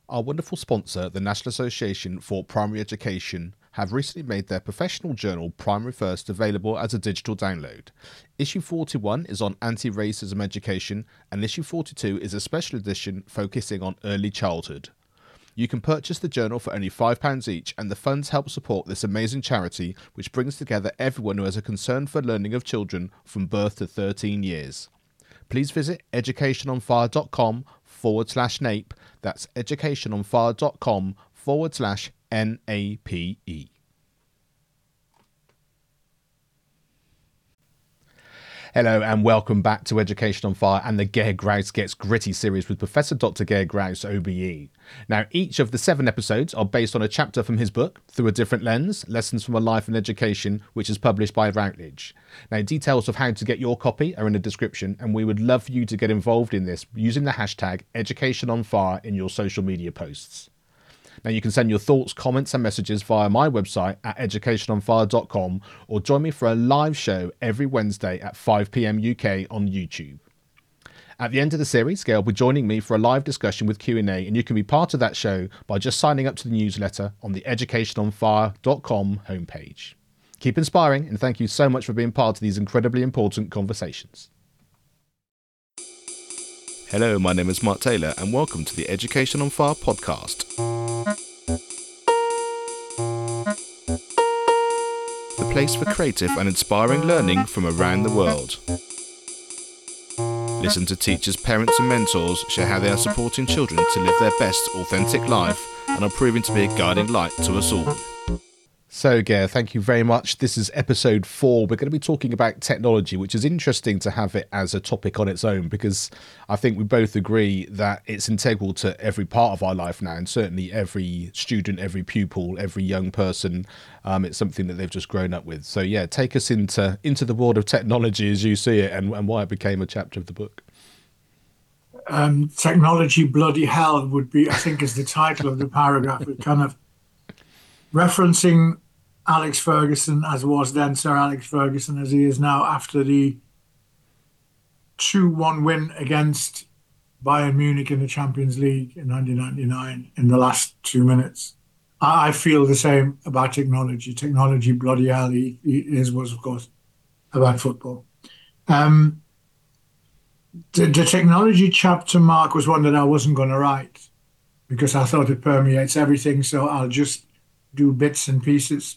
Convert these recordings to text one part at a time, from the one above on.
Our wonderful sponsor, the National Association for Primary Education, have recently made their professional journal Primary First available as a digital download. Issue 41 is on anti-racism education, and issue 42 is a special edition focusing on early childhood. You can purchase the journal for only £5 each, and the funds help support this amazing charity which brings together everyone who has a concern for learning of children from birth to 13 years. Please visit educationonfire.com/NAPE. That's educationonfire.com/NAPE. Hello and welcome back to Education on Fire and the Ger Grouse Gets Gritty series with Professor Dr. Ger Grouse, OBE. Now, each of the 7 episodes are based on a chapter from his book, Through a Different Lens, Lessons from a Life in Education, which is published by Routledge. Now, details of how to get your copy are in the description, and we would love for you to get involved in this using the hashtag #EducationOnFire in your social media posts. Now, you can send your thoughts, comments and messages via my website at educationonfire.com or join me for a live show every Wednesday at 5 p.m. UK on YouTube. At the end of the series, Gail will be joining me for a live discussion with Q&A, and you can be part of that show by just signing up to the newsletter on the educationonfire.com homepage. Keep inspiring, and thank you so much for being part of these incredibly important conversations. Hello, my name is Mark Taylor, and welcome to the Education on Fire podcast. The place for creative and inspiring learning from around the world. Listen to teachers, parents and mentors share how they are supporting children to live their best authentic life and are proving to be a guiding light to us all. So, Ger, thank you very much. This is episode 4. We're going to be talking about technology, which is interesting to have it as a topic on its own, because I think we both agree that it's integral to every part of our life now, and certainly every student, every pupil, every young person. It's something that they've just grown up with. So, yeah, take us into the world of technology as you see it, and why it became a chapter of the book. Technology bloody hell would be, I think, is the title of the paragraph. We're kind of referencing Alex Ferguson, as was then Sir Alex Ferguson, as he is now, after the 2-1 win against Bayern Munich in the Champions League in 1999 in the last 2 minutes. I feel the same about technology. Technology bloody hell, his was, of course, about football. The technology chapter, Mark, was one that I wasn't going to write because I thought it permeates everything, so I'll just do bits and pieces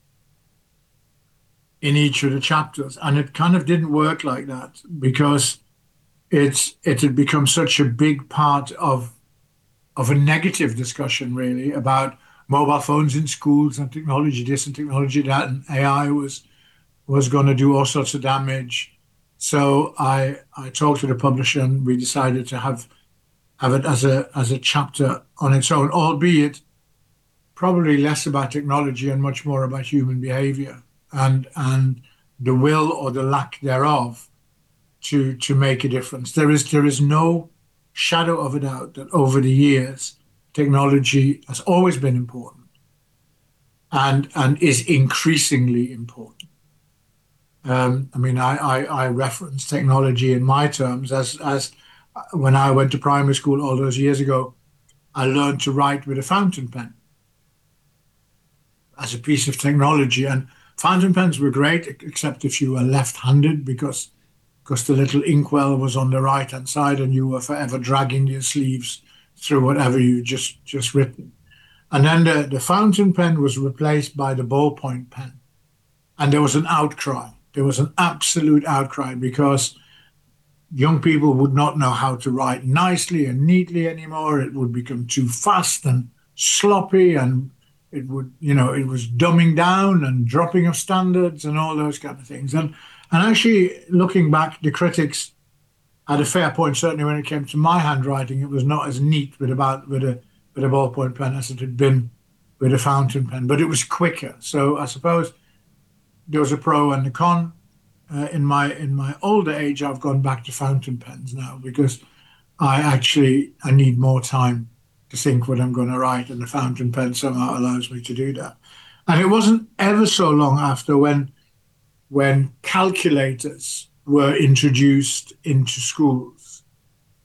in each of the chapters. And it kind of didn't work like that because it had become such a big part of a negative discussion, really, about mobile phones in schools and technology this and technology that, and AI was going to do all sorts of damage. So I talked to the publisher, and we decided to have it as a chapter on its own, albeit probably less about technology and much more about human behavior and the will or the lack thereof to make a difference. There is no shadow of a doubt that over the years, technology has always been important and is increasingly important. I reference technology in my terms as when I went to primary school all those years ago, I learned to write with a fountain pen as a piece of technology. And fountain pens were great, except if you were left-handed, because the little inkwell was on the right-hand side and you were forever dragging your sleeves through whatever you just written. And then the fountain pen was replaced by the ballpoint pen. And there was an outcry. There was an absolute outcry because young people would not know how to write nicely and neatly anymore. It would become too fast and sloppy, and it was dumbing down and dropping of standards and all those kind of things. And actually, looking back, the critics had a fair point. Certainly, when it came to my handwriting, it was not as neat with a ballpoint pen as it had been with a fountain pen, but it was quicker. So I suppose there was a pro and a con. In my older age, I've gone back to fountain pens now because I need more time to think what I'm going to write, and the fountain pen somehow allows me to do that. And it wasn't ever so long after when calculators were introduced into schools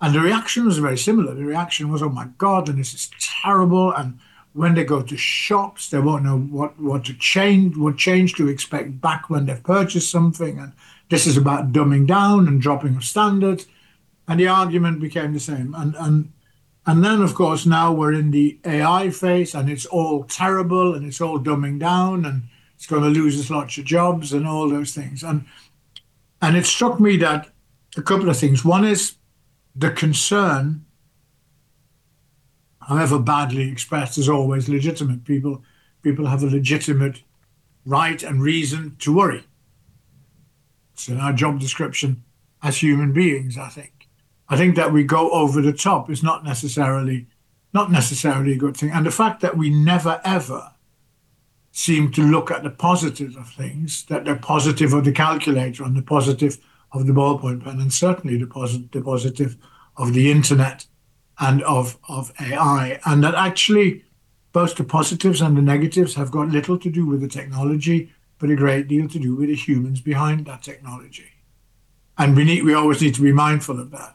And the reaction was very similar. The reaction was, "Oh my God, and this is terrible." And when they go to shops, they won't know what to change, what change to expect back when they've purchased something. And this is about dumbing down and dropping of standards. And the argument became the same. And then, of course, now we're in the AI phase, and it's all terrible, and it's all dumbing down, and it's going to lose us lots of jobs and all those things. And it struck me that a couple of things. One is the concern, however badly expressed, is always legitimate. People have a legitimate right and reason to worry. It's in our job description as human beings, I think. I think that we go over the top is not necessarily a good thing. And the fact that we never ever seem to look at the positives of things, that the positive of the calculator and the positive of the ballpoint pen, and certainly the positive of the internet and of AI, and that actually both the positives and the negatives have got little to do with the technology, but a great deal to do with the humans behind that technology. And we always need to be mindful of that.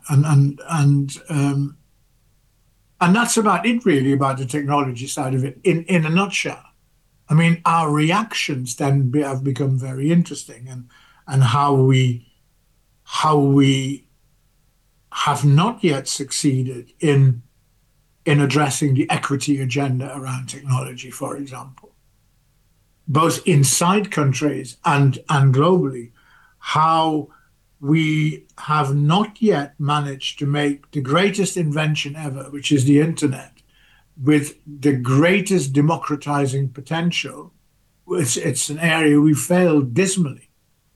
And that's about it, really, about the technology side of it in a nutshell. I mean, our reactions then have become very interesting, and how we have not yet succeeded in addressing the equity agenda around technology, for example, both inside countries and globally, how we have not yet managed to make the greatest invention ever, which is the internet, with the greatest democratizing potential. It's an area we failed dismally.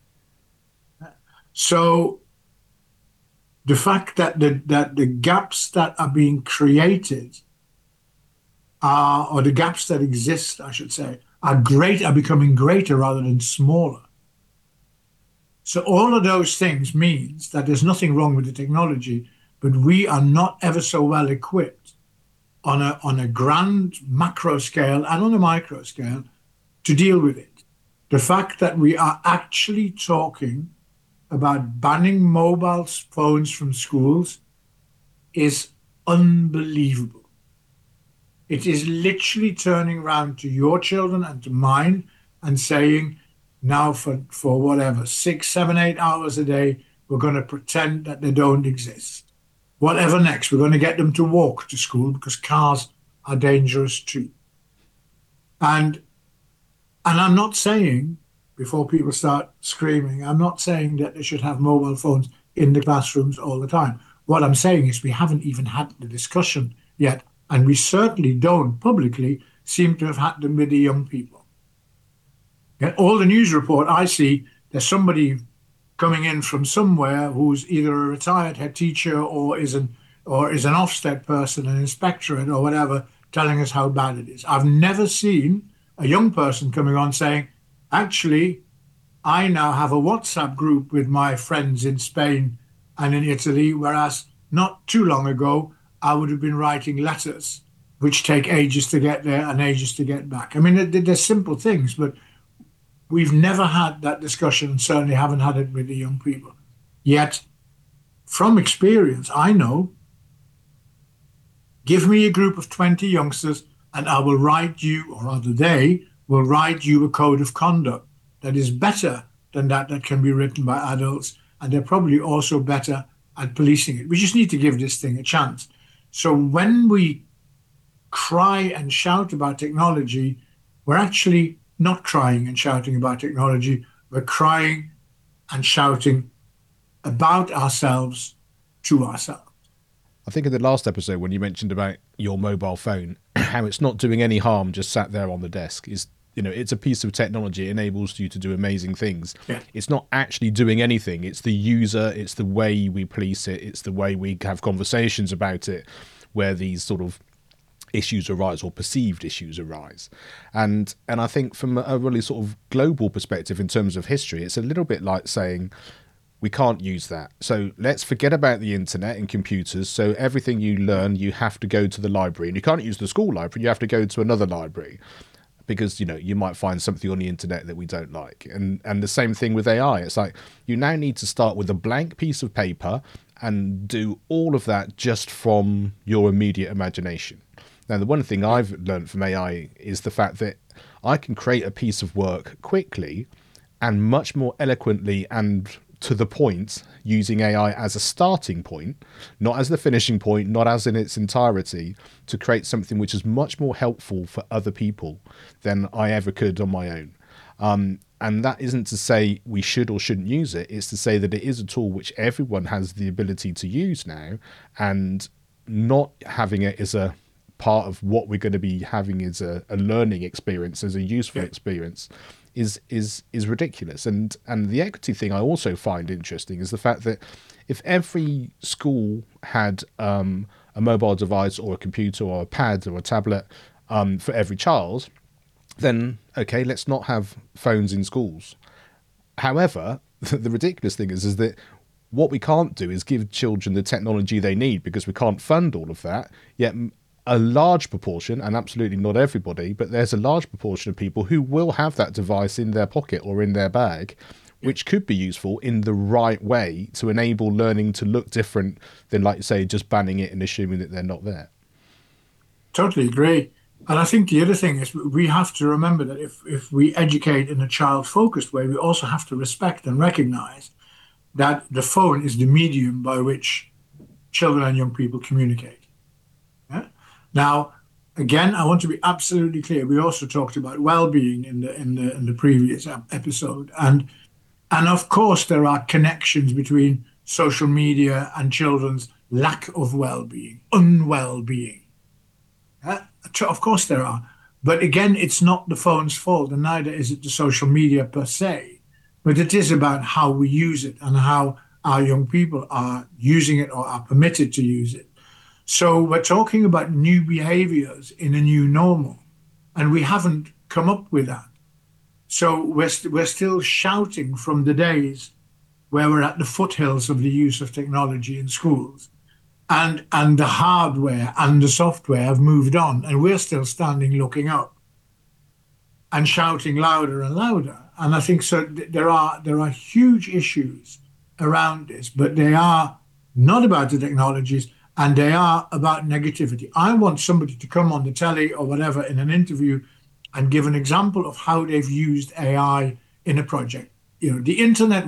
So the fact that the gaps that are being created or the gaps that exist, I should say, are becoming greater rather than smaller. So all of those things means that there's nothing wrong with the technology, but we are not ever so well equipped on a grand macro scale and on a micro scale to deal with it. The fact that we are actually talking about banning mobile phones from schools is unbelievable. It is literally turning around to your children and to mine and saying, now for whatever, 6, 7, 8 hours a day, we're going to pretend that they don't exist. Whatever next, we're going to get them to walk to school because cars are dangerous too. And I'm not saying, before people start screaming, I'm not saying that they should have mobile phones in the classrooms all the time. What I'm saying is we haven't even had the discussion yet, and we certainly don't publicly seem to have had them with the young people. Yeah, all the news report I see, there's somebody coming in from somewhere who's either a retired head teacher or is an Ofsted person, an inspectorate or whatever, telling us how bad it is. I've never seen a young person coming on saying, actually, I now have a WhatsApp group with my friends in Spain and in Italy, whereas not too long ago, I would have been writing letters, which take ages to get there and ages to get back. I mean, they're simple things, but we've never had that discussion, and certainly haven't had it with the young people. Yet, from experience, I know, give me a group of 20 youngsters and I will write you, or rather they will write you a code of conduct that is better than that can be written by adults. And they're probably also better at policing it. We just need to give this thing a chance. So when we cry and shout about technology, we're actually not crying and shouting about technology. We're crying and shouting about ourselves to ourselves. I think in the last episode when you mentioned about your mobile phone, how it's not doing any harm, just sat there on the desk, is, it's a piece of technology. It enables you to do amazing things. Yeah. It's not actually doing anything. It's the user. It's the way we police it. It's the way we have conversations about it, where these sort of issues arise, or perceived issues arise. And I think from a really sort of global perspective in terms of history, it's a little bit like saying, we can't use that. So let's forget about the internet and computers. So everything you learn, you have to go to the library, and you can't use the school library. You have to go to another library because, you might find something on the internet that we don't like. And the same thing with AI. It's like, you now need to start with a blank piece of paper and do all of that just from your immediate imagination. Now, the one thing I've learned from AI is the fact that I can create a piece of work quickly and much more eloquently and to the point using AI as a starting point, not as the finishing point, not as in its entirety, to create something which is much more helpful for other people than I ever could on my own. And that isn't to say we should or shouldn't use it. It's to say that it is a tool which everyone has the ability to use now, and not having it as a part of what we're going to be having as a learning experience, as a useful experience, is ridiculous. And the equity thing I also find interesting is the fact that if every school had a mobile device or a computer or a pad or a tablet for every child, then okay, let's not have phones in schools. However, the ridiculous thing is that what we can't do is give children the technology they need, because we can't fund all of that. Yet a large proportion, and absolutely not everybody, but there's a large proportion of people who will have that device in their pocket or in their bag, which could be useful in the right way to enable learning to look different than, like you say, just banning it and assuming that they're not there. Totally agree. And I think the other thing is we have to remember that if we educate in a child-focused way, we also have to respect and recognize that the phone is the medium by which children and young people communicate. Yeah? Now, again, I want to be absolutely clear. We also talked about well-being in the previous episode, and of course there are connections between social media and children's lack of well-being, unwell-being. Of course there are. But again, it's not the phone's fault, and neither is it the social media per se. But it is about how we use it and how our young people are using it or are permitted to use it. So we're talking about new behaviors in a new normal, and we haven't come up with that. So we're still shouting from the days where we're at the foothills of the use of technology in schools. And the hardware and the software have moved on, and we're still standing looking up and shouting louder and louder. And I think so there are huge issues around this, but they are not about the technologies, and they are about negativity. I want somebody to come on the telly or whatever in an interview and give an example of how they've used AI in a project. The internet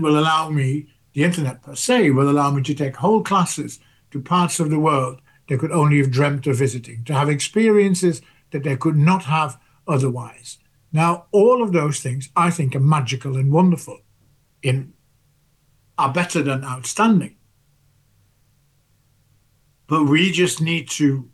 per se will allow me to take whole classes to parts of the world they could only have dreamt of visiting, to have experiences that they could not have otherwise. Now, all of those things I think are magical and wonderful, are better than outstanding. But we just need to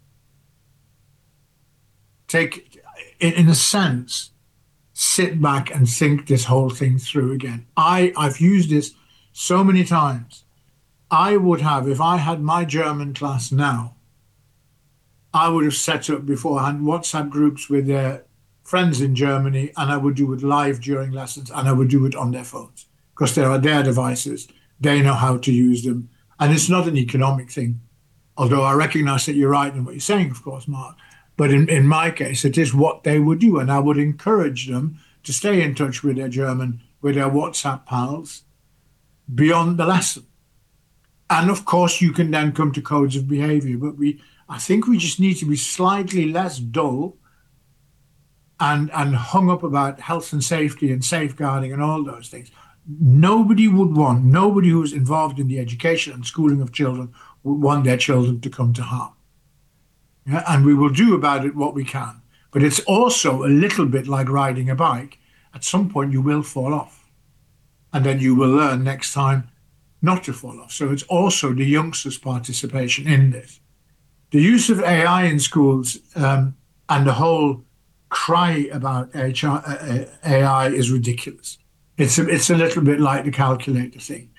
take, in a sense, sit back and think this whole thing through again. I've used this so many times. I would have, if I had my German class now, I would have set up beforehand WhatsApp groups with their friends in Germany, and I would do it live during lessons, and I would do it on their phones because they are their devices. They know how to use them. And it's not an economic thing, although I recognize that you're right in what you're saying, of course, Mark. But in my case, it is what they would do, and I would encourage them to stay in touch with their German, with their WhatsApp pals beyond the lesson. And of course, you can then come to codes of behavior, but I think we just need to be slightly less dull and hung up about health and safety and safeguarding and all those things. Nobody who's involved in the education and schooling of children would want their children to come to harm. Yeah? And we will do about it what we can. But it's also a little bit like riding a bike. At some point, you will fall off. And then you will learn next time not to fall off. So it's also the youngsters' participation in this. The use of AI in schools and the whole cry about AI is ridiculous. It's a little bit like the calculator thing.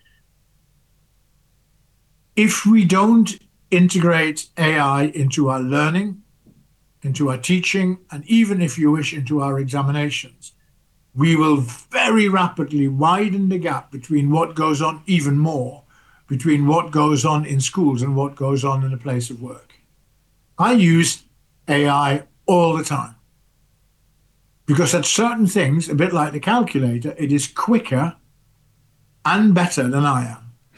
If we don't integrate AI into our learning, into our teaching, and even, if you wish, into our examinations, we will very rapidly widen the gap between what goes on, even more, between what goes on in schools and what goes on in a place of work. I use AI all the time because at certain things, a bit like the calculator, it is quicker and better than I am.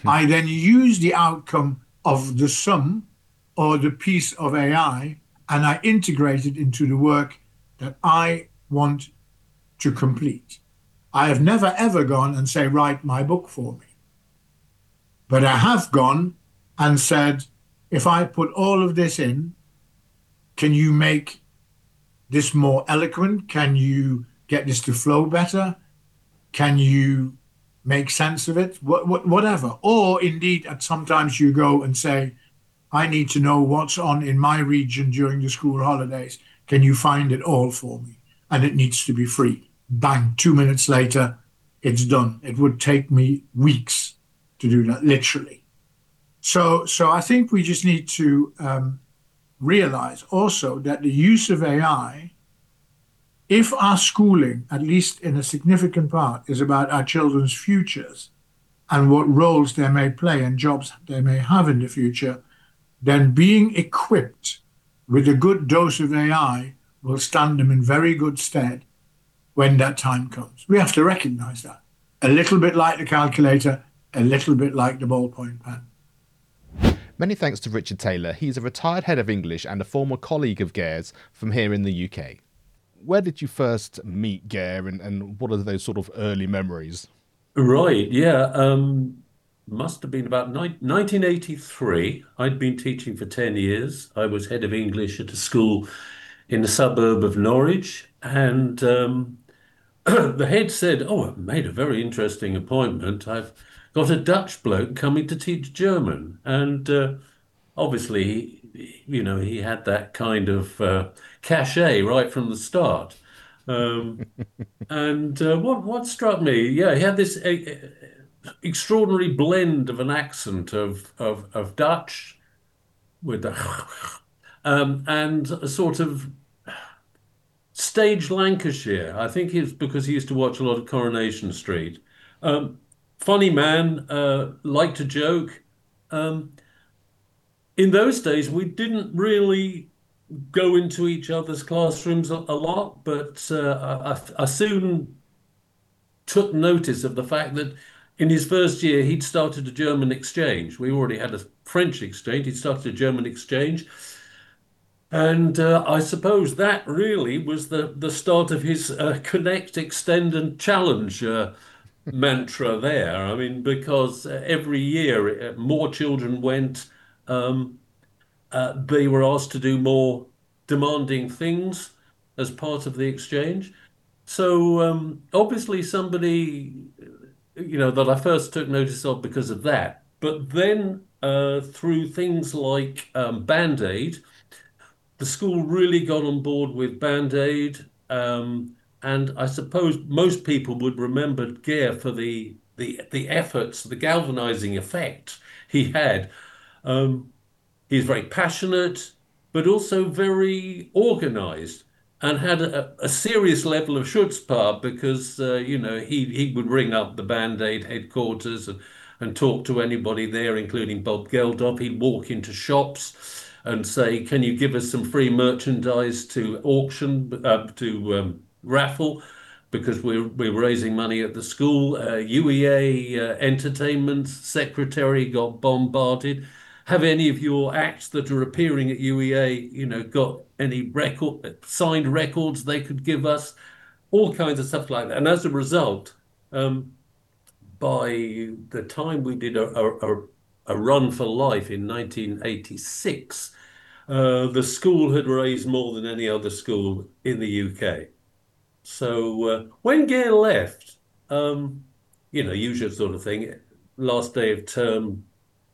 I then use the outcome of the sum or the piece of AI and I integrate it into the work that I want to complete. I have never ever gone and say, write my book for me. But I have gone and said, if I put all of this in, can you make this more eloquent? Can you get this to flow better? Can you make sense of it? Whatever. Or indeed, at sometimes you go and say, I need to know what's on in my region during the school holidays. Can you find it all for me? And it needs to be free. Bang, 2 minutes later, it's done. It would take me weeks to do that, literally. So I think we just need to realize also that the use of AI, if our schooling, at least in a significant part, is about our children's futures and what roles they may play and jobs they may have in the future, then being equipped with a good dose of AI will stand them in very good stead when that time comes. We have to recognize that. A little bit like the calculator, a little bit like the ballpoint pen. Many thanks to Richard Taylor. He's a retired head of English and a former colleague of Gare's from here in the UK. Where did you first meet Gare and what are those sort of early memories? Right, yeah. Must have been about 1983. I'd been teaching for 10 years. I was head of English at a school in the suburb of Norwich. And the head said, oh, I've made a very interesting appointment. I've got a Dutch bloke coming to teach German. And obviously, he had that kind of cachet right from the start. And what struck me, yeah, he had this extraordinary blend of an accent of Dutch with the and a sort of stage Lancashire. I think it's because he used to watch a lot of Coronation Street. Funny man, liked to joke. In those days, we didn't really go into each other's classrooms a lot, but I soon took notice of the fact that in his first year, he'd started a German exchange. We already had a French exchange. He'd started a German exchange. And I suppose that really was the start of his connect, extend, and challenge mantra there. I mean, because every year more children went, they were asked to do more demanding things as part of the exchange. So obviously somebody, that I first took notice of because of that. But then through things like Band Aid, the school really got on board with Band Aid. And I suppose most people would remember Gare for the efforts, the galvanizing effect he had. He's very passionate, but also very organized and had a serious level of chutzpah because, he would ring up the Band Aid headquarters and talk to anybody there, including Bob Geldof. He'd walk into shops and say, can you give us some free merchandise to auction, to raffle? Because we're raising money at the school. UEA entertainment secretary got bombarded. Have any of your acts that are appearing at UEA, got any signed records they could give us? All kinds of stuff like that. And as a result, by the time we did a run for life in 1986, the school had raised more than any other school in the UK. So when Gare left, usual sort of thing, last day of term,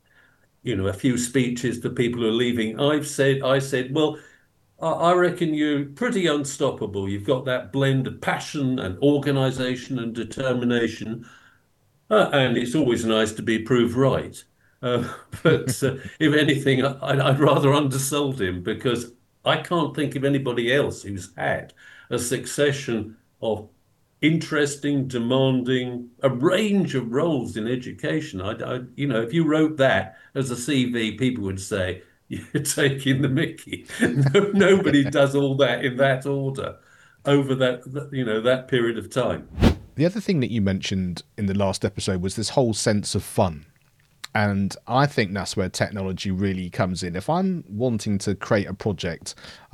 a few speeches to people who are leaving. I said, well, I reckon you're pretty unstoppable. You've got that blend of passion and organization and determination. And it's always nice to be proved right. But if anything, I'd rather undersold him because I can't think of anybody else who's had a succession of interesting, demanding, a range of roles in education. If you wrote that as a CV, people would say, you're taking the mickey. Nobody does all that in that order over that period of time. The other thing that you mentioned in the last episode was this whole sense of fun. And I think that's where technology really comes in. If I'm wanting to create a project,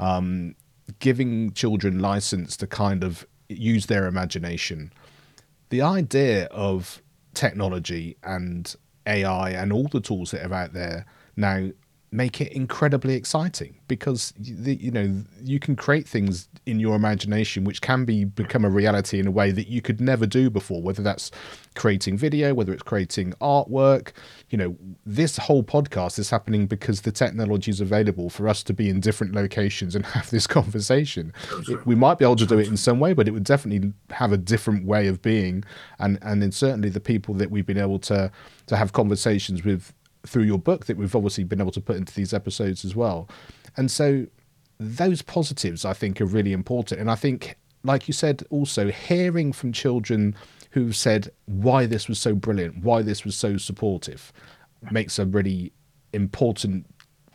giving children license to kind of use their imagination, the idea of technology and AI and all the tools that are out there now make it incredibly exciting, because you can create things in your imagination which can become a reality in a way that you could never do before, whether that's creating video, whether it's creating artwork. This whole podcast is happening because the technology is available for us to be in different locations and have this conversation. We might be able to do it in some way, but it would definitely have a different way of being, and then certainly the people that we've been able to have conversations with through your book that we've obviously been able to put into these episodes as well. And so those positives, I think, are really important. And I think, like you said, also hearing from children who've said why this was so brilliant, why this was so supportive, makes a really important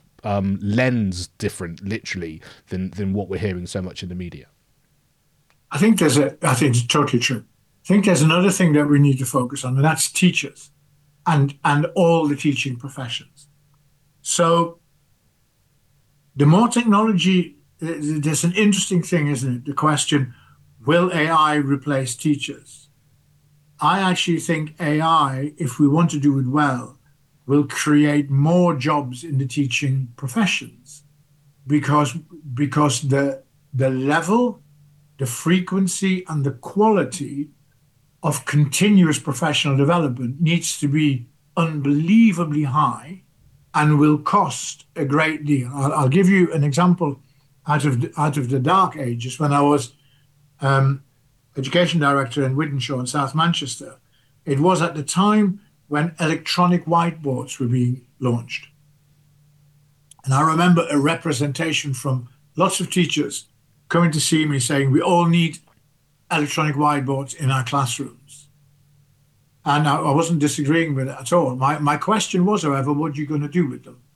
lens different, literally, than what we're hearing so much in the media. I think it's totally true. I think there's another thing that we need to focus on, and that's teachers and all the teaching professions. So the more technology, there's an interesting thing, isn't it? The question, will AI replace teachers? I actually think AI, if we want to do it well, will create more jobs in the teaching professions, because the level, the frequency, and the quality of continuous professional development needs to be unbelievably high and will cost a great deal. I'll give you an example out of the dark ages when I was education director in Wythenshawe in South Manchester. It was at the time when electronic whiteboards were being launched. And I remember a representation from lots of teachers coming to see me saying, we all need electronic whiteboards in our classrooms. And I wasn't disagreeing with it at all. My question was, however, what are you going to do with them?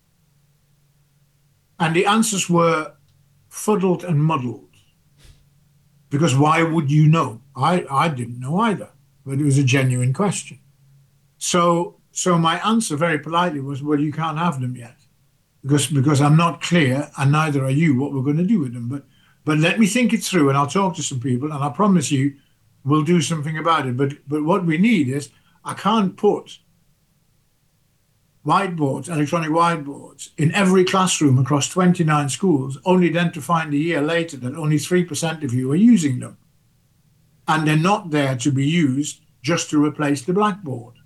And the answers were fuddled and muddled. Because why would you know? I didn't know either, but it was a genuine question. So my answer very politely was, well, you can't have them yet, because I'm not clear, and neither are you, what we're going to do with them. But let me think it through, and I'll talk to some people, and I promise you we'll do something about it. But what we need is, I can't put whiteboards, electronic whiteboards, in every classroom across 29 schools, only then to find a year later that only 3% of you are using them. And they're not there to be used just to replace the blackboard.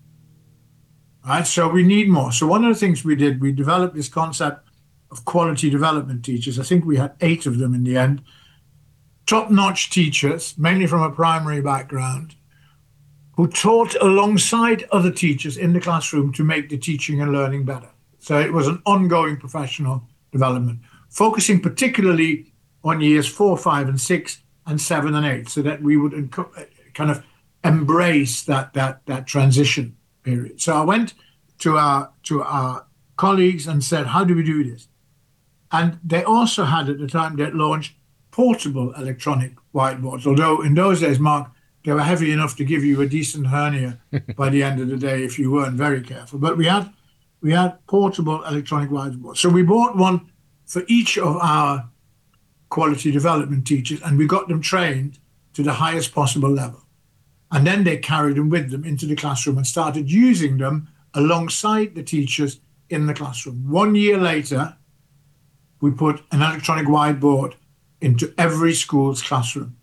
Right? So we need more. So one of the things we did, we developed this concept of quality development teachers. I think we had 8 of them in the end. Top-notch teachers, mainly from a primary background, who taught alongside other teachers in the classroom to make the teaching and learning better. So it was an ongoing professional development, focusing particularly on years 4, 5, and 6, and 7 and 8, so that we would kind of embrace that transition period. So I went to our colleagues and said, how do we do this? And they also had, at the time, they launched portable electronic whiteboards, although in those days, Mark, they were heavy enough to give you a decent hernia by the end of the day if you weren't very careful. But we had portable electronic whiteboards. So we bought one for each of our quality development teachers, and we got them trained to the highest possible level. And then they carried them with them into the classroom and started using them alongside the teachers in the classroom. 1 year later, we put an electronic whiteboard into every school's classroom,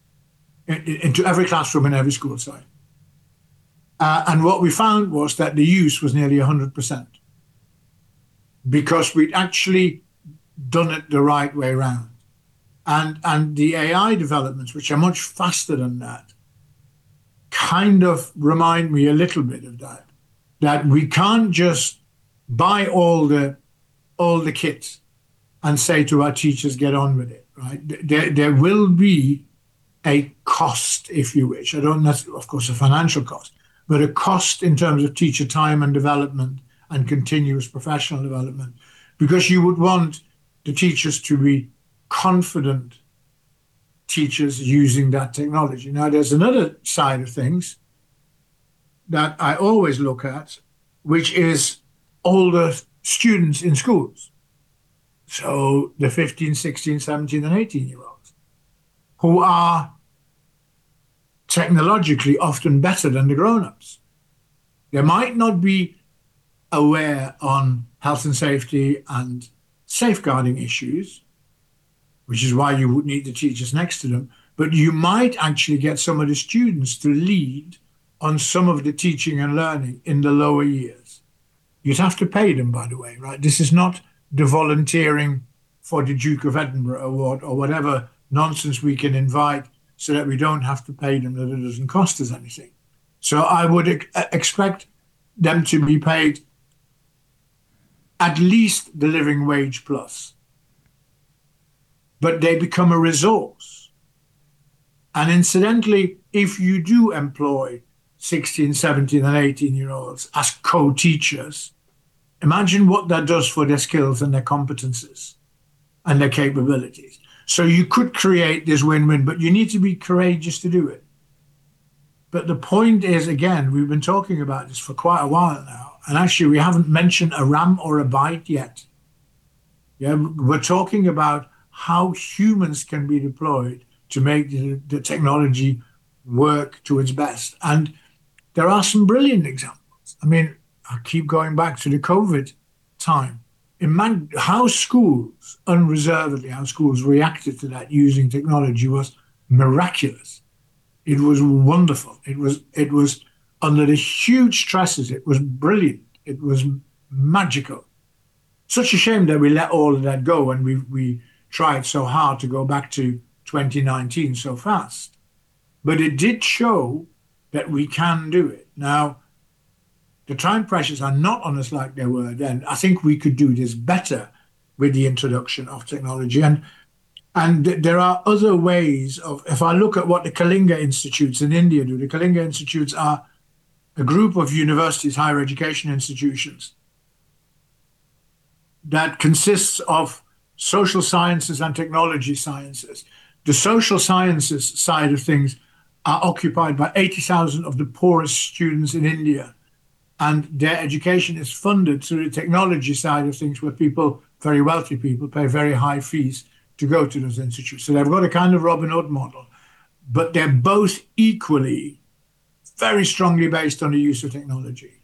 into every classroom in every school site. And what we found was that the use was nearly 100%, because we'd actually done it the right way around. And the AI developments, which are much faster than that, kind of remind me a little bit of that we can't just buy all the kit and say to our teachers, get on with it, right? There will be a cost, if you wish. I don't know, of course, a financial cost, but a cost in terms of teacher time and development and continuous professional development, because you would want the teachers to be confident teachers using that technology. Now, there's another side of things that I always look at, which is older students in schools. So the 15, 16, 17, and 18-year-olds who are technologically often better than the grown-ups. They might not be aware on health and safety and safeguarding issues, which is why you would need the teachers next to them, but you might actually get some of the students to lead on some of the teaching and learning in the lower years. You'd have to pay them, by the way, right? This is not the volunteering for the Duke of Edinburgh Award or whatever nonsense we can invite so that we don't have to pay them, that it doesn't cost us anything. So I would expect them to be paid at least the living wage plus. But they become a resource. And incidentally, if you do employ 16, 17, and 18-year-olds as co-teachers, imagine what that does for their skills and their competences and their capabilities. So you could create this win-win, but you need to be courageous to do it. But the point is, again, we've been talking about this for quite a while now, and actually we haven't mentioned a RAM or a byte yet. Yeah, we're talking about how humans can be deployed to make the technology work to its best. And there are some brilliant examples. I mean, I keep going back to the COVID time. Imagine how schools, unreservedly, how schools reacted to that using technology was miraculous. It was wonderful. It was under the huge stresses. It was brilliant. It was magical. Such a shame that we let all of that go and we tried so hard to go back to 2019 so fast. But it did show that we can do it. Now, the time pressures are not on us like they were then. I think we could do this better with the introduction of technology. And there are other ways of, if I look at what the Kalinga Institutes in India do, the Kalinga Institutes are a group of universities, higher education institutions, that consists of social sciences and technology sciences. The social sciences side of things are occupied by 80,000 of the poorest students in India. And their education is funded through the technology side of things, where people, very wealthy people, pay very high fees to go to those institutes. So they've got a kind of Robin Hood model, but they're both equally very strongly based on the use of technology,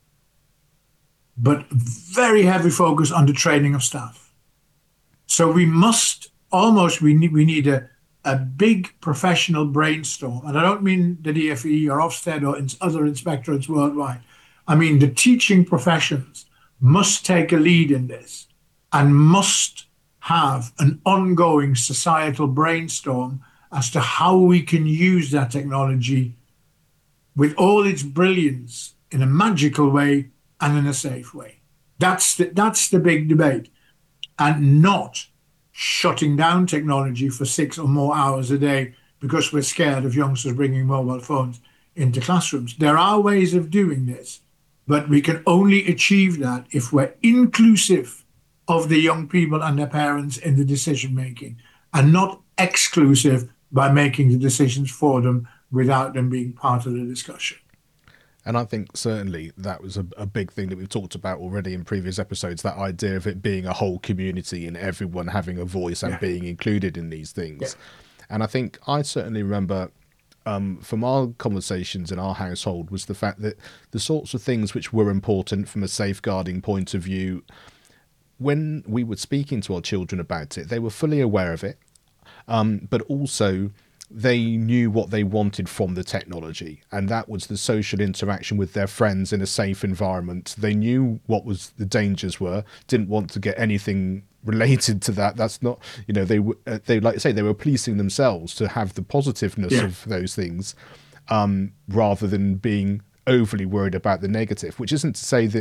but very heavy focus on the training of staff. So we must almost, we need a big professional brainstorm. And I don't mean the DFE or Ofsted or other inspectorates worldwide. I mean, the teaching professions must take a lead in this and must have an ongoing societal brainstorm as to how we can use that technology with all its brilliance in a magical way and in a safe way. That's the big debate, and not shutting down technology for 6 or more hours a day because we're scared of youngsters bringing mobile phones into classrooms. There are ways of doing this, but we can only achieve that if we're inclusive of the young people and their parents in the decision making, and not exclusive by making the decisions for them without them being part of the discussion. And I think certainly that was a big thing that we've talked about already in previous episodes, that idea of it being a whole community and everyone having a voice and being included in these things. Yeah. And I think I certainly remember from our conversations in our household was the fact that the sorts of things which were important from a safeguarding point of view, when we were speaking to our children about it, they were fully aware of it, but also they knew what they wanted from the technology, and that was the social interaction with their friends in a safe environment. They knew what was the dangers were, didn't want to get anything related to that. That's not, they like I say, they were policing themselves to have the positiveness of those things, rather than being overly worried about the negative, which isn't to say that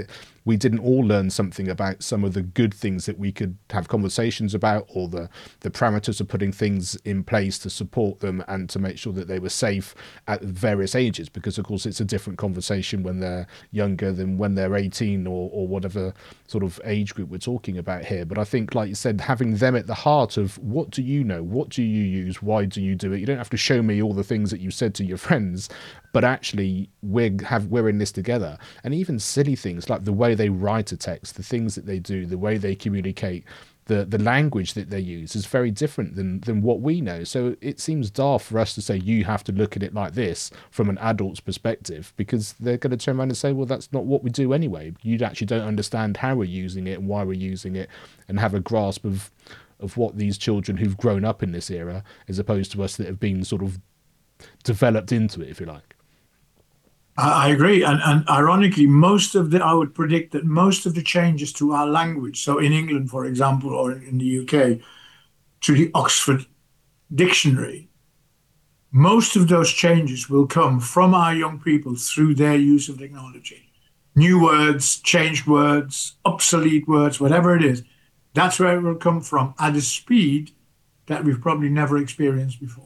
we didn't all learn something about some of the good things that we could have conversations about, or the parameters of putting things in place to support them and to make sure that they were safe at various ages, because of course it's a different conversation when they're younger than when they're 18 or whatever sort of age group we're talking about here. But I think, like you said, having them at the heart of what do you know, what do you use, why do you do it? You don't have to show me all the things that you said to your friends, but actually we're in this together. And even silly things like the way they write a text, the things that they do, the way they communicate, the language that they use is very different than what we know. So it seems daft for us to say you have to look at it like this from an adult's perspective, because they're going to turn around and say, well, that's not what we do anyway. You actually don't understand how we're using it and why we're using it, and have a grasp of what these children who've grown up in this era, as opposed to us that have been sort of developed into it, if you like. I agree. And ironically, I would predict that most of the changes to our language, so in England, for example, or in the UK, to the Oxford Dictionary, most of those changes will come from our young people through their use of technology. New words, changed words, obsolete words, whatever it is, that's where it will come from at a speed that we've probably never experienced before.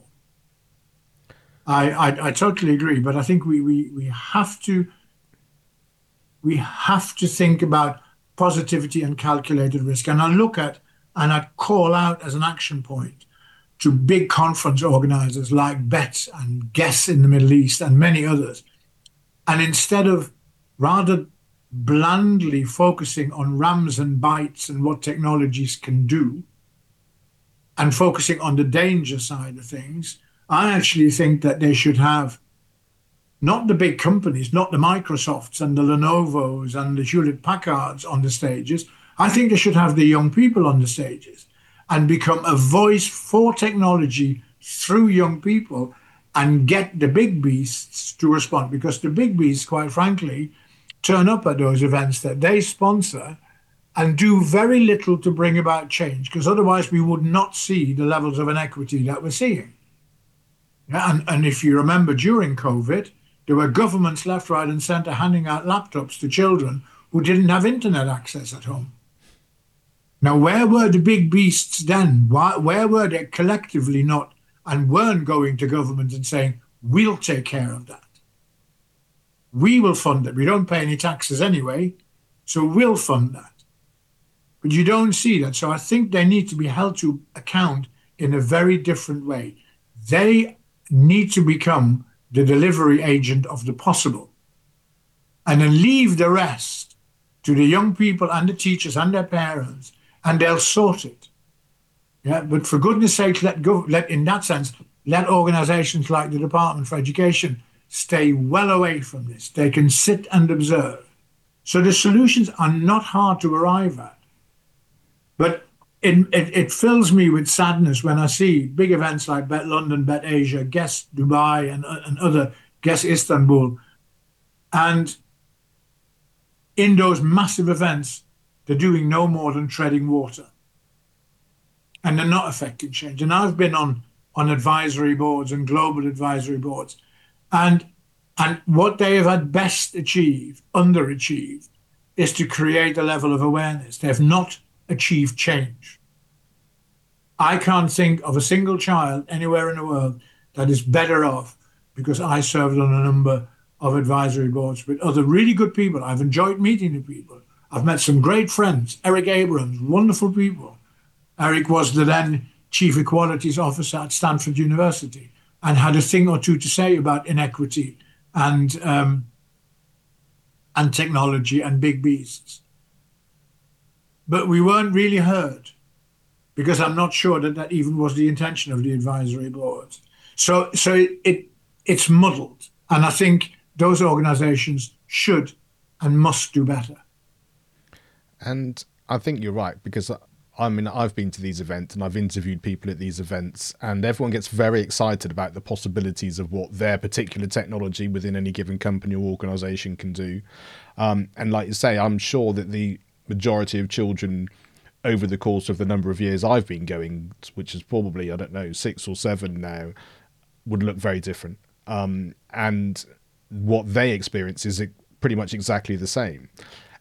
I totally agree, but I think we have to think about positivity and calculated risk. And I call out as an action point to big conference organizers like BET and GUESS in the Middle East and many others. And instead of rather blandly focusing on rams and bytes and what technologies can do, and focusing on the danger side of things, I actually think that they should have not the big companies, not the Microsofts and the Lenovo's and the Hewlett Packards on the stages. I think they should have the young people on the stages and become a voice for technology through young people, and get the big beasts to respond. Because the big beasts, quite frankly, turn up at those events that they sponsor and do very little to bring about change, because otherwise we would not see the levels of inequity that we're seeing. And if you remember, during COVID, there were governments left, right, and centre handing out laptops to children who didn't have internet access at home. Now, where were the big beasts then? Where were they collectively not, and weren't going to government and saying, we'll take care of that? We will fund it. We don't pay any taxes anyway, so we'll fund that. But you don't see that. So I think they need to be held to account in a very different way. They need to become the delivery agent of the possible, and then leave the rest to the young people and the teachers and their parents, and they'll sort it. Yeah, but for goodness sake, let organizations like the Department for Education stay well away from this. They can sit and observe. So the solutions are not hard to arrive at. But it fills me with sadness when I see big events like Bet London, Bet Asia, GUESS Dubai, and other GUESS Istanbul. And in those massive events, they're doing no more than treading water. And they're not affecting change. And I've been on advisory boards and global advisory boards. And what they have at best underachieved, is to create a level of awareness. They have not achieved change. I can't think of a single child anywhere in the world that is better off because I served on a number of advisory boards with other really good people. I've enjoyed meeting the people. I've met some great friends. Eric Abrams, wonderful people. Eric was the then Chief Equalities Officer at Stanford University and had a thing or two to say about inequity and technology and big beasts. But we weren't really heard, because I'm not sure that even was the intention of the advisory boards. So it's muddled. And I think those organizations should and must do better. And I think you're right, because I've been to these events and I've interviewed people at these events, and everyone gets very excited about the possibilities of what their particular technology within any given company or organization can do. And like you say, I'm sure that the majority of children over the course of the number of years I've been going, which is probably, 6 or 7 now, would look very different. And what they experience is pretty much exactly the same.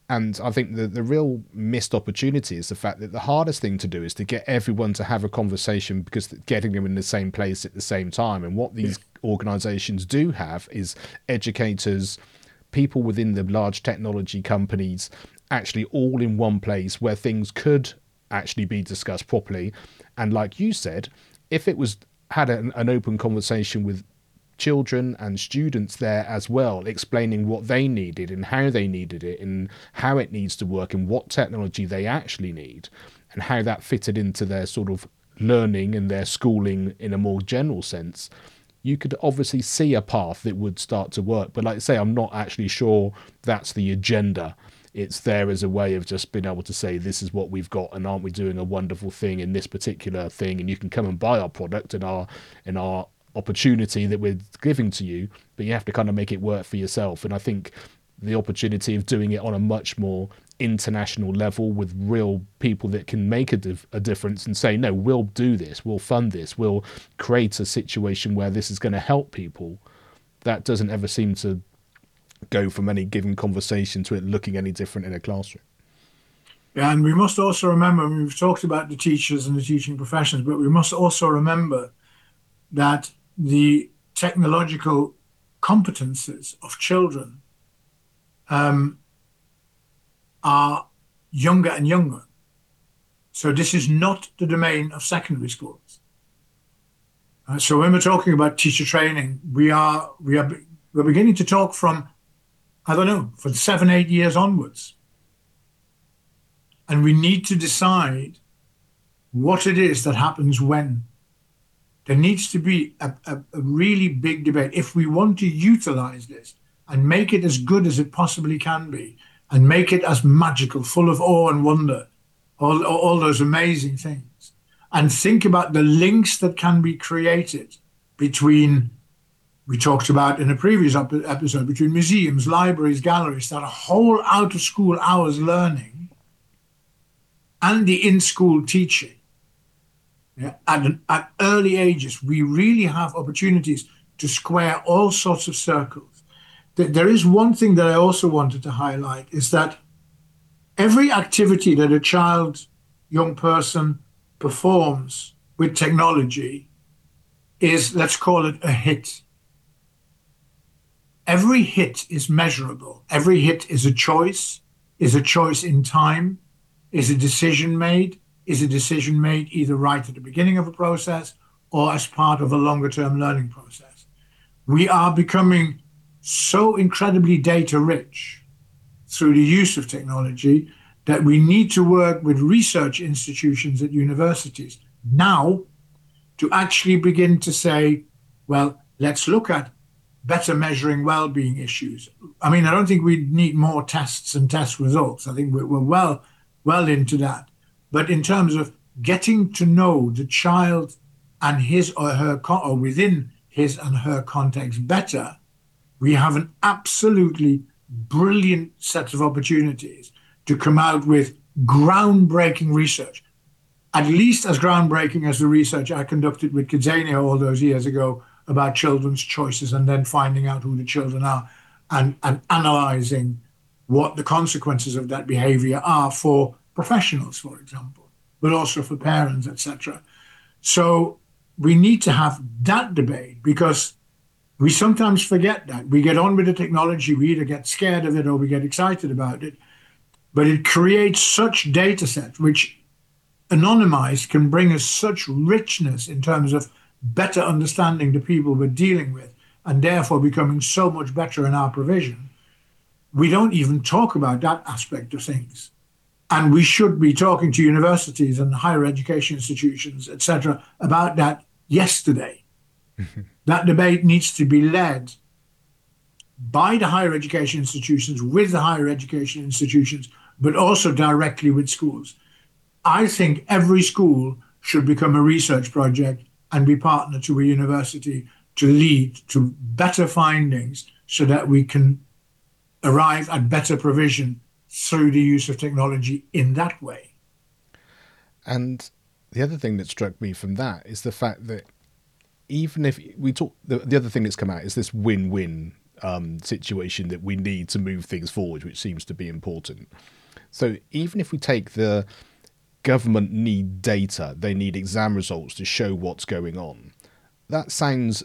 And I think the real missed opportunity is the fact that the hardest thing to do is to get everyone to have a conversation, because getting them in the same place at the same time. And what these organizations do have is educators, people within the large technology companies, actually all in one place where things could actually be discussed properly. And like you said, if it was had an open conversation with children and students there as well, explaining what they needed and how they needed it and how it needs to work and what technology they actually need and how that fitted into their sort of learning and their schooling in a more general sense, you could obviously see a path that would start to work. But like I say, I'm not actually sure that's the agenda. It's there as a way of just being able to say, this is what we've got, and aren't we doing a wonderful thing in this particular thing, and you can come and buy our product and our opportunity that we're giving to you, but you have to kind of make it work for yourself. And I think the opportunity of doing it on a much more international level with real people that can make a difference and say, no, we'll do this, we'll fund this, we'll create a situation where this is going to help people, that doesn't ever seem to go from any given conversation to it looking any different in a classroom. Yeah, and we must also remember, we've talked about the teachers and the teaching professions, but we must also remember that the technological competences of children are younger and younger. So this is not the domain of secondary schools. So when we're talking about teacher training, we're beginning to talk from, I don't know, for 7-8 years onwards. And we need to decide what it is that happens when. There needs to be a really big debate. If we want to utilize this and make it as good as it possibly can be, and make it as magical, full of awe and wonder, all those amazing things, and think about the links that can be created between, we talked about in a previous episode, between museums, libraries, galleries, that whole out of school hours learning and the in-school teaching. Yeah, at early ages, we really have opportunities to square all sorts of circles. There is one thing that I also wanted to highlight, is that every activity that a child, young person performs with technology is, let's call it a hit. Every hit is measurable. Every hit is a choice in time, is a decision made, either right at the beginning of a process or as part of a longer term learning process. We are becoming so incredibly data rich through the use of technology that we need to work with research institutions at universities now to actually begin to say, well, let's look at better measuring well-being issues. I mean, I don't think we need more tests and test results. I think we're well into that. But in terms of getting to know the child and his or her, or within his and her context better, we have an absolutely brilliant set of opportunities to come out with groundbreaking research, at least as groundbreaking as the research I conducted with Kidzania all those years ago about children's choices, and then finding out who the children are and analyzing what the consequences of that behavior are for professionals, for example, but also for parents, etc. So we need to have that debate, because we sometimes forget that. We get on with the technology, we either get scared of it or we get excited about it, but it creates such data sets which, anonymized, can bring us such richness in terms of better understanding the people we're dealing with, and therefore becoming so much better in our provision. We don't even talk about that aspect of things. And we should be talking to universities and higher education institutions, etc., about that yesterday. That debate needs to be led by the higher education institutions, with the higher education institutions, but also directly with schools. I think every school should become a research project and be partnered to a university to lead to better findings, so that we can arrive at better provision through the use of technology in that way. And the other thing that struck me from that is the fact that even if we talk, the other thing that's come out is this win-win situation that we need to move things forward, which seems to be important. So even if we take the government need data, they need exam results to show what's going on. That sounds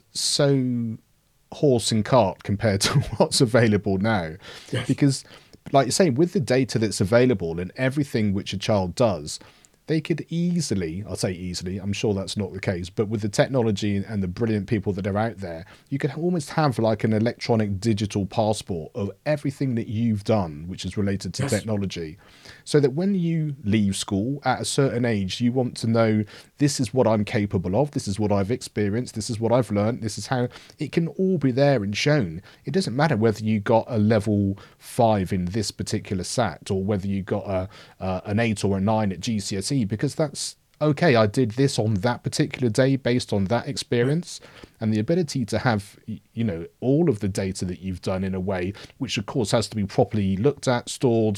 so horse and cart compared to what's available now. Yes. Because, like you say, with the data that's available and everything which a child does, they could easily, I'll say easily, I'm sure that's not the case, but with the technology and the brilliant people that are out there, you could almost have like an electronic digital passport of everything that you've done, which is related to Yes. technology. So that when you leave school at a certain age, you want to know, this is what I'm capable of, this is what I've experienced, this is what I've learned, this is how it can all be there and shown. It doesn't matter whether you got a level 5 in this particular SAT or whether you got an 8 or a 9 at GCSE, because that's okay. I did this on that particular day based on that experience. And the ability to have, all of the data that you've done in a way, which of course has to be properly looked at, stored,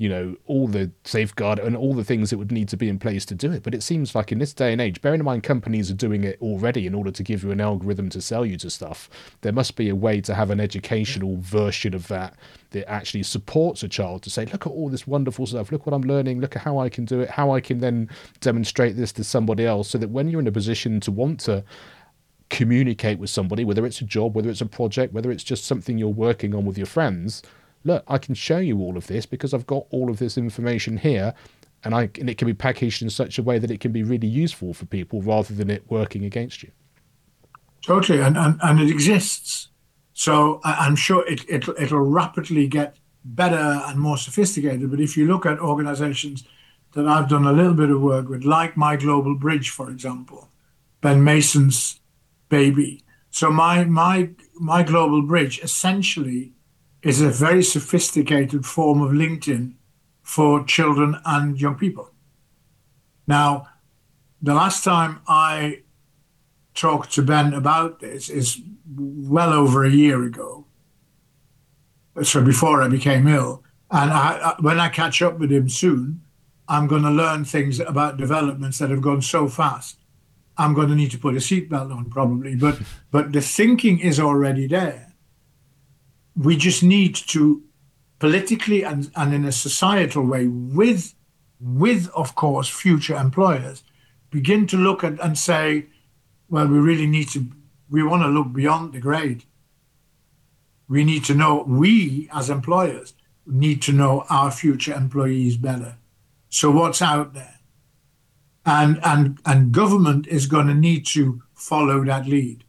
all the safeguard and all the things that would need to be in place to do it. But it seems like in this day and age, bearing in mind companies are doing it already in order to give you an algorithm to sell you to stuff, there must be a way to have an educational version of that actually supports a child to say, look at all this wonderful stuff, look what I'm learning, look at how I can do it, how I can then demonstrate this to somebody else, so that when you're in a position to want to communicate with somebody, whether it's a job, whether it's a project, whether it's just something you're working on with your friends, look, I can show you all of this because I've got all of this information here, and it can be packaged in such a way that it can be really useful for people rather than it working against you. Totally, and it exists. So I'm sure it'll rapidly get better and more sophisticated. But if you look at organizations that I've done a little bit of work with, like My Global Bridge, for example, Ben Mason's baby. So my Global Bridge essentially is a very sophisticated form of LinkedIn for children and young people. Now, the last time I talked to Ben about this is well over a year ago. So before I became ill. And when I catch up with him soon, I'm going to learn things about developments that have gone so fast. I'm going to need to put a seatbelt on probably, but the thinking is already there. We just need to politically and in a societal way with of course future employers begin to look at and say, well, we want to look beyond the grade. We need to know, we as employers need to know our future employees better. So what's out there? And government is going to need to follow that lead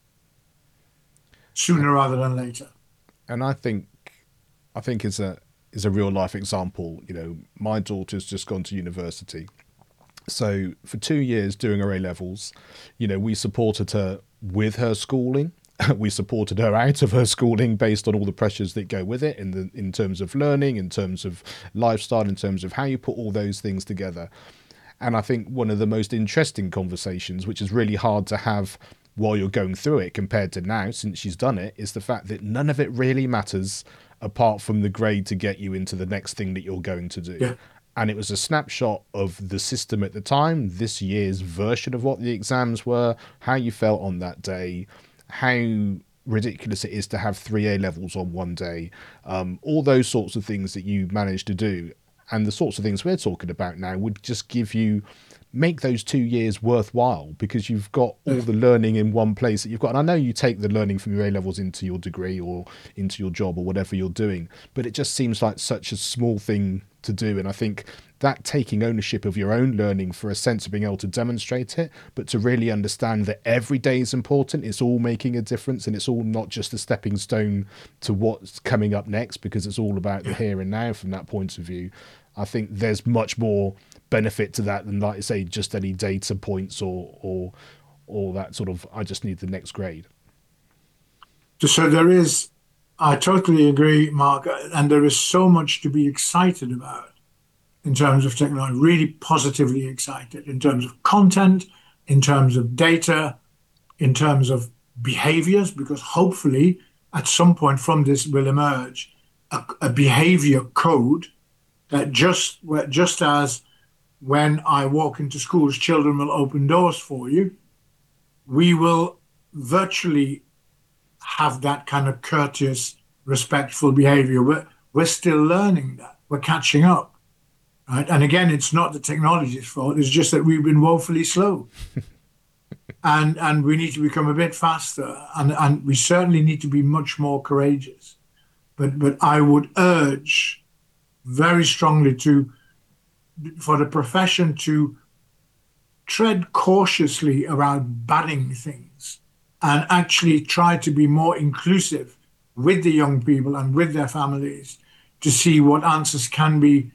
sooner rather than later. And I think is a real life example. My daughter's just gone to university. So for 2 years doing her A-levels, we supported her with her schooling. We supported her out of her schooling based on all the pressures that go with it in terms of learning, in terms of lifestyle, in terms of how you put all those things together. And I think one of the most interesting conversations, which is really hard to have while you're going through it compared to now, since she's done it, is the fact that none of it really matters apart from the grade to get you into the next thing that you're going to do. Yeah. And it was a snapshot of the system at the time, this year's version of what the exams were, how you felt on that day, how ridiculous it is to have 3 A-levels on one day, all those sorts of things that you managed to do. And the sorts of things we're talking about now would just make those 2 years worthwhile, because you've got all the learning in one place that you've got. And I know you take the learning from your A-levels into your degree or into your job or whatever you're doing, but it just seems like such a small thing to do. And I think that taking ownership of your own learning for a sense of being able to demonstrate it, but to really understand that every day is important, it's all making a difference, and it's all not just a stepping stone to what's coming up next, because it's all about the here and now from that point of view. I think there's much more benefit to that than, like I say, just any data points or that sort of, I just need the next grade. So I totally agree, Mark, and there is so much to be excited about in terms of technology, really positively excited in terms of content, in terms of data, in terms of behaviors, because hopefully at some point from this will emerge a behavior code that just as when I walk into schools, children will open doors for you, we will virtually have that kind of courteous, respectful behavior. We're still learning that. We're catching up. Right? And again, it's not the technology's fault. It's just that we've been woefully slow. And we need to become a bit faster. And we certainly need to be much more courageous. But I would urge very strongly for the profession to tread cautiously around banning things and actually try to be more inclusive with the young people and with their families to see what answers can be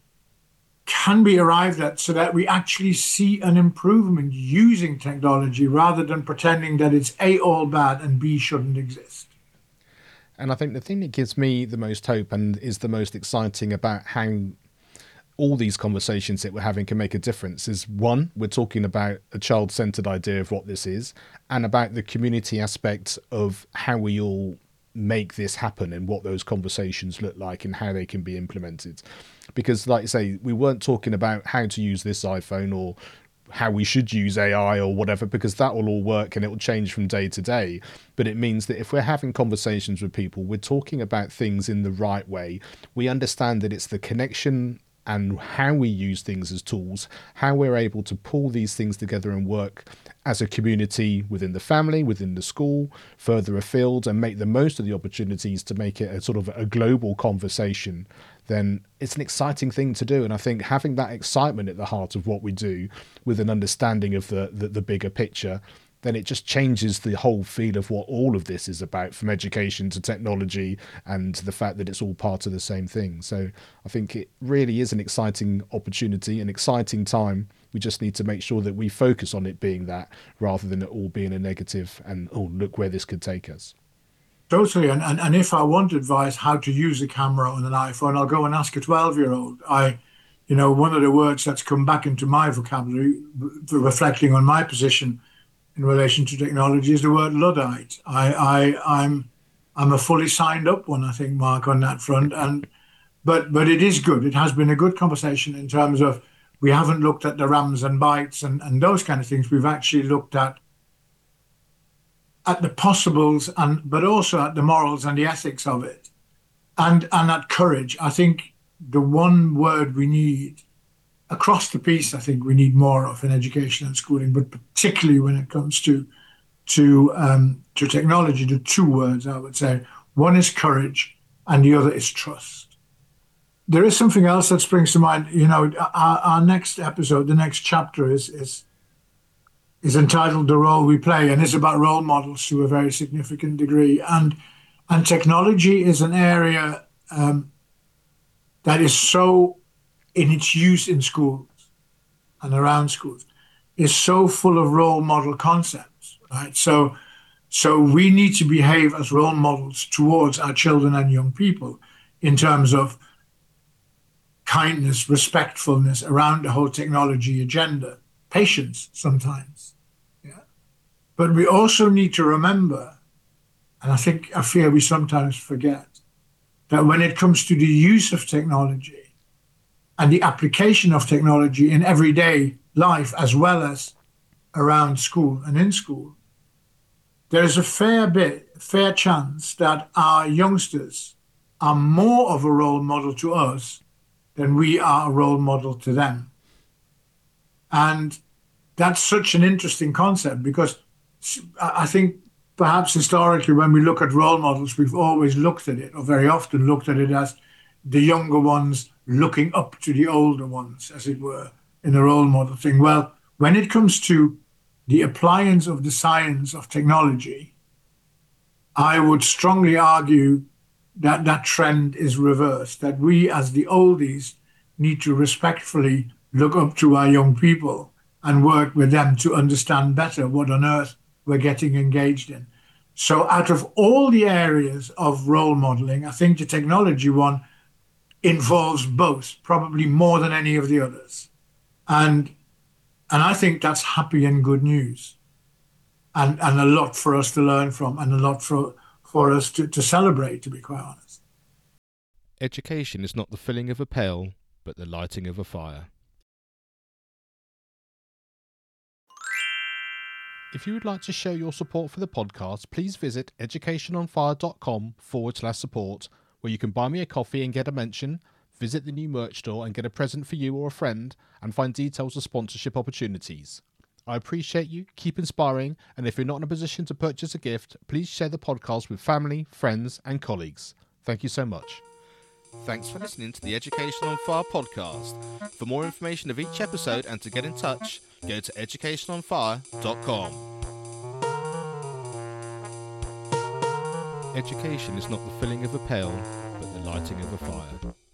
arrived at so that we actually see an improvement using technology rather than pretending that it's A, all bad, and B, shouldn't exist. And I think the thing that gives me the most hope and is the most exciting about how all these conversations that we're having can make a difference is, one, we're talking about a child-centered idea of what this is and about the community aspect of how we all make this happen and what those conversations look like and how they can be implemented. Because like you say, we weren't talking about how to use this iPhone or how we should use AI or whatever, because that will all work and it will change from day to day. But it means that if we're having conversations with people, we're talking about things in the right way. We understand that it's the connection and how we use things as tools, how we're able to pull these things together and work as a community within the family, within the school, further afield, and make the most of the opportunities to make it a sort of a global conversation, then it's an exciting thing to do. And I think having that excitement at the heart of what we do with an understanding of the bigger picture, then it just changes the whole feel of what all of this is about, from education to technology and the fact that it's all part of the same thing. So I think it really is an exciting opportunity, an exciting time. We just need to make sure that we focus on it being that rather than it all being a negative and, oh, look where this could take us. Totally. And if I want advice how to use a camera on an iPhone, I'll go and ask a 12-year-old. One of the words that's come back into my vocabulary, reflecting on my position in relation to technology, is the word Luddite. I'm a fully signed up one, I think, Mark, on that front. But it is good. It has been a good conversation in terms of we haven't looked at the rams and bytes and those kind of things. We've actually looked at the possibles but also at the morals and the ethics of it, and at courage. I think the one word we need across the piece, I think we need more of in education and schooling, but particularly when it comes to technology, the two words I would say. One is courage and the other is trust. There is something else that springs to mind. Our next episode, the next chapter is entitled The Role We Play, and is about role models to a very significant degree. And technology is an area that is so, in its use in schools and around schools, is so full of role model concepts, right? So we need to behave as role models towards our children and young people in terms of kindness, respectfulness around the whole technology agenda, patience sometimes. Yeah. But we also need to remember, and I fear we sometimes forget, that when it comes to the use of technology and the application of technology in everyday life as well as around school and in school, there's a fair chance that our youngsters are more of a role model to us than we are a role model to them. And that's such an interesting concept, because I think perhaps historically when we look at role models, we've always looked at it, or very often looked at it, as the younger ones looking up to the older ones, as it were, in the role model thing. Well, when it comes to the appliance of the science of technology, I would strongly argue that that trend is reversed, that we as the oldies need to respectfully look up to our young people and work with them to understand better what on earth we're getting engaged in. So out of all the areas of role modeling, I think the technology one involves both, probably more than any of the others. And I think that's happy and good news, and a lot for us to learn from, and a lot for us to celebrate, to be quite honest. Education is not the filling of a pail, but the lighting of a fire. If you would like to show your support for the podcast, please visit educationonfire.com/support, where you can buy me a coffee and get a mention, visit the new merch store and get a present for you or a friend, and find details of sponsorship opportunities. I appreciate you, keep inspiring, and if you're not in a position to purchase a gift, please share the podcast with family, friends, and colleagues. Thank you so much. Thanks for listening to the Education on Fire podcast. For more information of each episode and to get in touch, go to educationonfire.com. Education is not the filling of a pail, but the lighting of a fire.